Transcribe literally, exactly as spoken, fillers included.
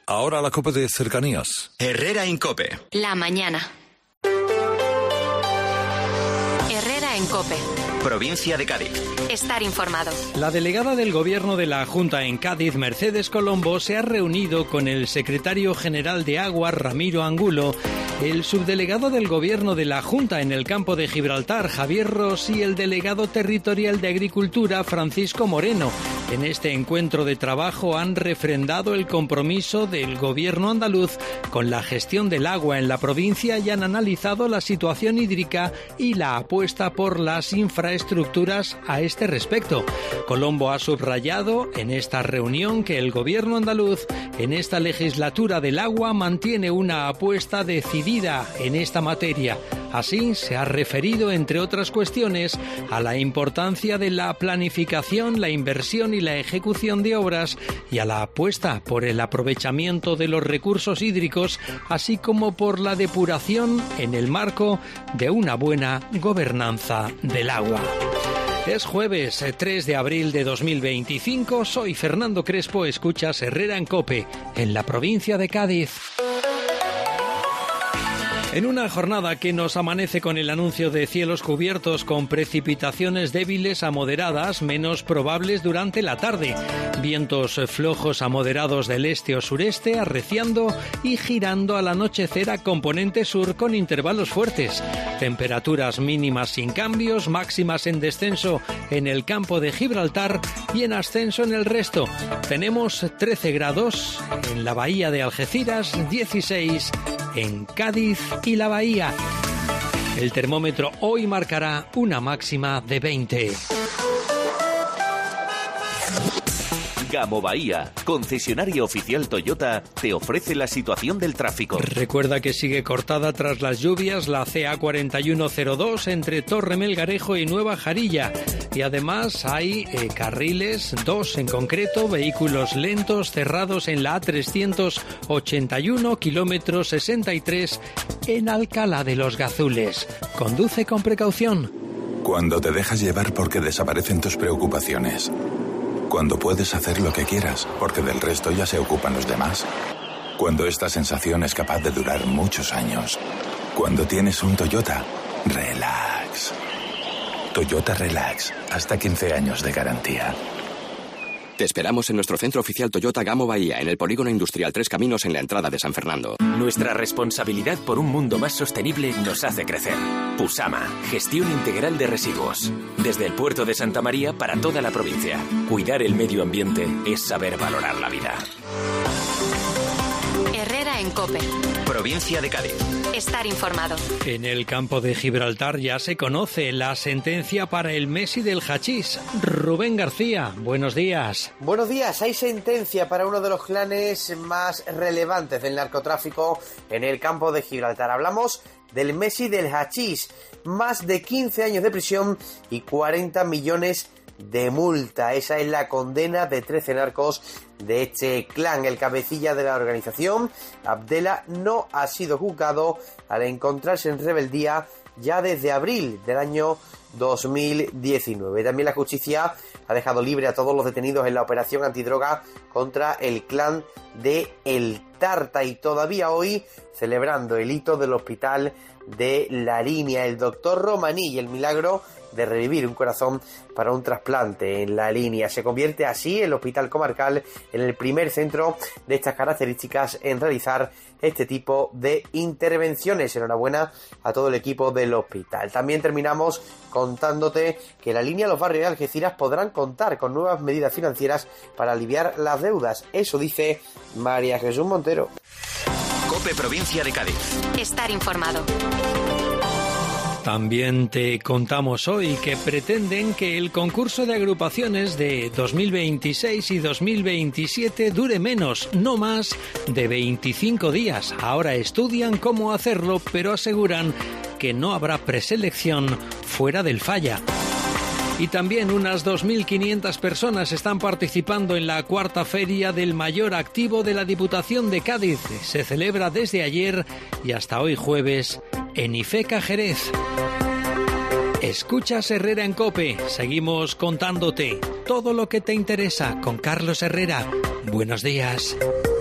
Ahora la COPE de cercanías. Herrera en COPE. La mañana. Herrera en COPE. Provincia de Cádiz. Estar informado. La delegada del Gobierno de la Junta en Cádiz, Mercedes Colombo, se ha reunido con el secretario general de Agua, Ramiro Angulo, el subdelegado del Gobierno de la Junta en el campo de Gibraltar, Javier Ros, y el delegado territorial de Agricultura, Francisco Moreno. En este encuentro de trabajo han refrendado el compromiso del Gobierno andaluz con la gestión del agua en la provincia y han analizado la situación hídrica y la apuesta por las infraestructuras a este respecto. Colombo ha subrayado en esta reunión que el Gobierno andaluz en esta legislatura del agua mantiene una apuesta decidida en esta materia. Así se ha referido, entre otras cuestiones, a la importancia de la planificación, la inversión y la ejecución de obras y a la apuesta por el aprovechamiento de los recursos hídricos, así como por la depuración en el marco de una buena gobernanza del agua. Es jueves tres de abril de dos mil veinticinco, soy Fernando Crespo, escuchas Herrera en COPE, en la provincia de Cádiz. En una jornada que nos amanece con el anuncio de cielos cubiertos con precipitaciones débiles a moderadas, menos probables durante la tarde, vientos flojos a moderados del este o sureste, arreciando y girando al anochecer a componente sur con intervalos fuertes, temperaturas mínimas sin cambios, máximas en descenso en el campo de Gibraltar y en ascenso en el resto. Tenemos trece grados en la bahía de Algeciras, dieciséis en Cádiz y la Bahía. El termómetro hoy marcará una máxima de veinte. Gamo Bahía, concesionario oficial Toyota, te ofrece la situación del tráfico. Recuerda que sigue cortada tras las lluvias la C A cuarenta y uno cero dos entre Torre Melgarejo y Nueva Jarilla. Y además hay eh, carriles, dos en concreto, vehículos lentos cerrados en la A trescientos ochenta y uno, kilómetro sesenta y tres, en Alcalá de los Gazules. Conduce con precaución. Cuando te dejas llevar porque desaparecen tus preocupaciones. Cuando puedes hacer lo que quieras, porque del resto ya se ocupan los demás. Cuando esta sensación es capaz de durar muchos años. Cuando tienes un Toyota, relax. Toyota Relax, hasta quince años de garantía. Te esperamos en nuestro centro oficial Toyota Gamo Bahía, en el Polígono Industrial Tres Caminos, en la entrada de San Fernando. Nuestra responsabilidad por un mundo más sostenible nos hace crecer. Pusama, gestión integral de residuos. Desde el puerto de Santa María para toda la provincia. Cuidar el medio ambiente es saber valorar la vida. Herrera en COPE. Provincia de Cádiz. Estar informado. En el campo de Gibraltar ya se conoce la sentencia para el Messi del hachís. Rubén García, buenos días. Buenos días. Hay sentencia para uno de los clanes más relevantes del narcotráfico en el campo de Gibraltar. Hablamos del Messi del hachís. Más de quince años de prisión y cuarenta millones de multa. Esa es la condena de trece narcos de este clan. El cabecilla de la organización, Abdela, no ha sido juzgado al encontrarse en rebeldía ya desde abril del año dos mil diecinueve. También la justicia ha dejado libre a todos los detenidos en la operación antidroga contra el clan de El Tarta, y todavía hoy celebrando el hito del hospital de La Línea, el doctor Romaní y el milagro de revivir un corazón para un trasplante en La Línea. Se convierte así el hospital comarcal en el primer centro de estas características en realizar este tipo de intervenciones. Enhorabuena a todo el equipo del hospital. También terminamos contándote que La Línea, los barrios de Algeciras podrán contar con nuevas medidas financieras para aliviar las deudas. Eso dice María Jesús Montero. COPE Provincia de Cádiz. Estar informado. También te contamos hoy que pretenden que el concurso de agrupaciones de dos mil veintiséis y dos mil veintisiete dure menos, no más de veinticinco días. Ahora estudian cómo hacerlo, pero aseguran que no habrá preselección fuera del Falla. Y también unas dos mil quinientas personas están participando en la cuarta feria del mayor activo de la Diputación de Cádiz. Se celebra desde ayer y hasta hoy jueves en Ifeca, Jerez. Escuchas Herrera en COPE. Seguimos contándote todo lo que te interesa con Carlos Herrera. Buenos días.